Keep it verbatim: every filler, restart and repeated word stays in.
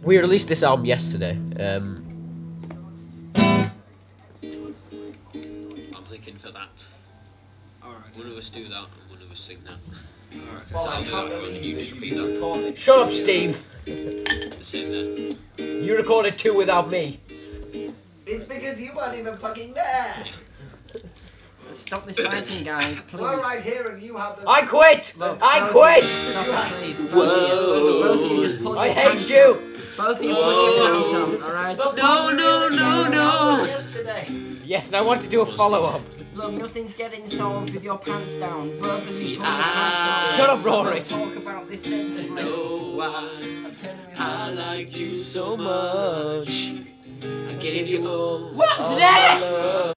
We released this album yesterday. Um, I'm thinking for that. Alright. One of us do that and one of us sing that. Alright. So I'll do that for you and you just repeat that. shut up, Steve. The same there. You recorded two without me. It's because you weren't even fucking there. Stop this fighting, guys, please. We're right here and you had the... I quit. Look, I both- quit. Stop it, please. Both Whoa. Of you, both of you just pull I your hate pants you. on. Both of you pull your pants on, alright? No, no, no, no. Yesterday. Yes, and I want to do a follow-up. Look, nothing's getting solved with your pants down. Both of you See, pull your I- pants on. Shut up, So we'll Rory. talk about this sensibly. No, I, I'm turning this I like you so much. I gave you all. What's all this? my love.